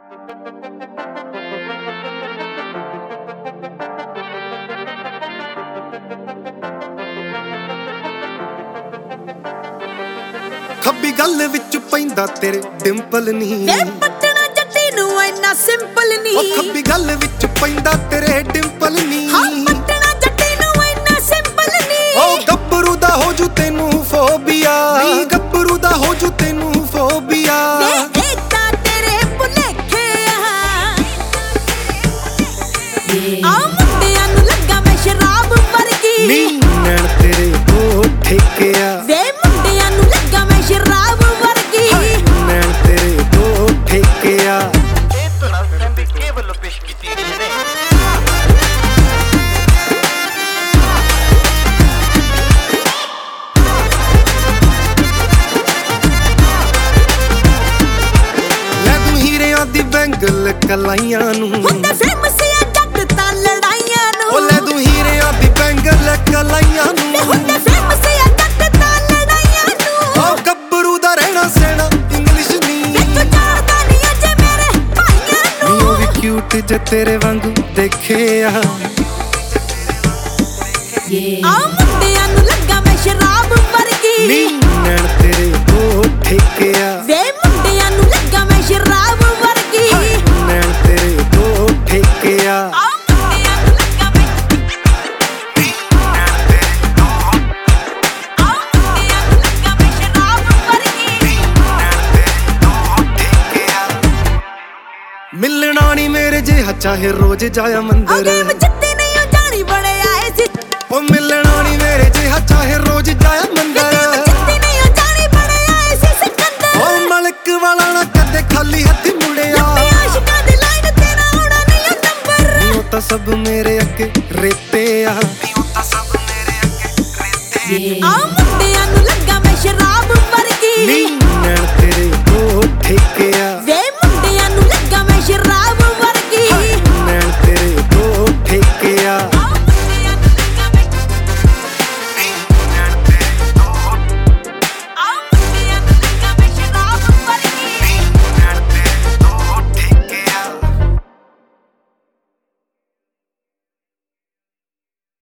ਖੱਬੀ ਗੱਲ ਵਿੱਚ ਪੈਂਦਾ ਤੇਰੇ ਡਿੰਪਲ ਨੀ ਵੇ ਪਟਣਾ ਜੱਟੀ ਨੂੰ ਇੰਨਾ ਸਿੰਪਲ ਨੀ। ਉਹ ਖੱਬੀ ਗੱਲ ਵਿੱਚ ਪੈਂਦਾ ਤੇਰੇ ਡਿੰਪਲ ਨੀ। ਹਾਂ ਪਟਣਾ ਜੱਟੀ ਨੂੰ ਇੰਨਾ ਸਿੰਪਲ ਨੀ। ਉਹ ਗੱਭਰੂ ਦਾ ਹੋ ਜੂ ਤੈਨੂੰ ਫੋਬੀਆ, ਨੀ ਗੱਭਰੂ ਦਾ ਹੋ ਜੂ ਤੈਨੂੰ ਫੋਬੀਆ। ਵੇ ਇਹ ਤਾਂ ਤੇਰੇ ਭੁਲੇਖੇ ਆ ਮੁੰਡਿਆਂ ਨੂੰ ਲੱਗਾ ਮੈਂ ਸ਼ਰਾਬ ਵਰਗੀ। ਨੀ ਨੈਣ ਤੇਰੇ ਉਹ ਠੇਕਿਆ, ਵੇ ਮੁੰਡਿਆਂ ਨੂੰ ਲੱਗਾ ਮੈਂ ਸ਼ਰਾਬ ਵਰਗੀ। ਨੈਣ ਤੇਰੇ ਉਹ ਠੇਕਿਆ। ਲੈ ਤੂੰ ਹੀਰਿਆਂ ਦੀ ਬੈਂਗਲ ਕਲਾਈਆਂ ਨੂੰ, ਹੁੰਦੇ ਫੇਮਸ ਆ ਜੱਟ ਤਾਂ ਲੜਾਈਆਂ ਨੂੰ। ਉਹ ਲੈ ਤੂੰ ਹੀਰਿਆਂ ਦੀ ਬੈਂਗਲ ਕਲਾਈਆਂ ਨੂੰ, ਹੁੰਦੇ ਫੇਮਸ ਆ ਜੱਟ ਤਾਂ ਲੜਾਈਆਂ ਨੂੰ। ਉਹ ਗੱਭਰੂ ਦਾ ਰਹਿਣਾ ਸਹਿਣਾ ਇੰਗਲਿਸ਼ ਨੀ। ਤੂੰ ਜਾਣਦਾ ਨੀ ਅਜੇ ਮੇਰੇ ਭਾਈਆਂ ਨੂੰ। ਨੀ ਉਹ ਵੀ ਕਿਊਟ ਜੇ ਤੇਰੇ ਵਾਂਗੂ ਦੇਖਿਆ। ਆ ਮੁੰਡਿਆਂ ਨੂੰ ਲੱਗਾ ਮੈਂ ਸ਼ਰਾਬ ਵਰਗੀ। ਨੀ ਨੈਣ ਤੇਰੇ ਉਹ ਠੇਕਿਆ, ਵੇ ਮੁੰਡਿਆਂ ਨੂੰ ਲੱਗਾ ਮੈਂ ਸ਼ਰਾਬ ਵਰਗੀ। ਨੈਣ ਤੇਰੇ ਉਹ ਠੇਕਿਆ। ਆ ਮੁੰਡਿਆਂ ਨੂੰ ਲੱਗਾ ਮੈਂ ਆ ਮੁੰਡਿਆਂ ਨੂੰ ਲੱਗਾ ਮੈਂ ਸ਼ਰਾਬ ਵਰਗੀ। ਮਿਲਣਾ ਨੀ ਮੇਰੇ ਜਿਹਾ ਚਾਹੇ ਰੋਜ਼ ਜਾਇਆ ਮੰਦਰ। ਗੇਮ ਜਿੱਤੀ ਨਹੀਂ ਉਹ ਜਾਣੀ ਬੜੇ ਆਏ ਸੀ। ਉਹ ਮਿਲਣਾ ਨੀ ਮੇਰੇ ਜਿਹਾ ਚਾਹੇ ਰੋਜ਼ ਜਾਇਆ ਮੰਦਰ। ਜਿੱਤੀ ਨਹੀਂ ਉਹ ਜਾਣੀ ਬੜੇ ਆਏ ਸੀ ਸਿਕੰਦਰ। ਉਹ ਮਲਕ ਵਾਲਾ ਨਾ ਕਦੇ ਖਾਲੀ ਹੱਥੀ ਮੁੜਿਆ। ਆਸ਼ਿਕਾਂ ਦੀ ਲਾਈਨ ਤੇਰਾ ਆਉਣਾ ਨਹੀਂ ਉਹ ਨੰਬਰ। ਨੀ ਉਹ ਤਾਂ ਸਭ ਮੇਰੇ ਅੱਗੇ ਰੇਤੇ ਆ, ਨੀ ਉਹ ਤਾਂ ਸਭ ਮੇਰੇ ਅੱਗੇ ਰੇਤੇ ਆ। ਆ ਮੁੰਡਿਆਂ ਨੂੰ ਲੱਗਾ ਮੈਂ ਸ਼ਰਾਬ ਵਰਗੀ। ਨੀ ਨੈਣ ਤੇਰੇ ਉਹ ਠੇਕਿਆ।